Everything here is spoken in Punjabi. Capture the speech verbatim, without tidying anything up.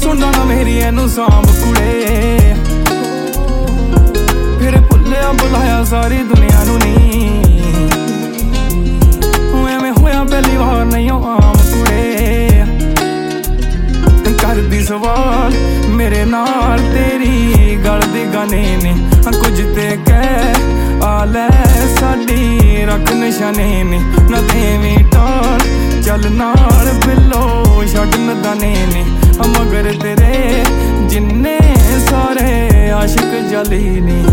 ਸੁਣਦਾ ਨਾ ਮੇਰੀ ਇਹਨੂੰ ਸਾਂਭ ਕੁੜੇ ਫਿਰ ਭੁੱਲਿਆ ਬੁਲਾਇਆ ਸਾਰੀ ਦੁਨੀਆ ਨੂੰ ਨੀ ਐਵੇਂ ਹੋਇਆ ਪਹਿਲੀ ਵਾਰ ਨਹੀਂ ਆਮ ਕੁੜੇ ਕਰਦੀ ਸਵਾਲ ਮੇਰੇ ਨਾਲ ਤੇਰੀ ਗੱਲ ਦੇ ਗਾਣੇ ਨੇ ਕੁਝ ਤੇ ਕਹਿ ਆ ਲੈ ਸਾਡੀ ਰੱਖ ਨਿਸ਼ਾਨੇ ਨੇ ਨਾ ਦੇਵੀਂ ਟਾਲ ਚੱਲ ਨਾਲ ਬਿੱਲੋ ਛੱਡ ਨਦਾਨੇ ਨੇ ਮਗਰ ਤੇਰੇ ਜਿੰਨੇ ਸਾਰੇ ਆਸ਼ਿਕ ਜਲੀ ਨੇ।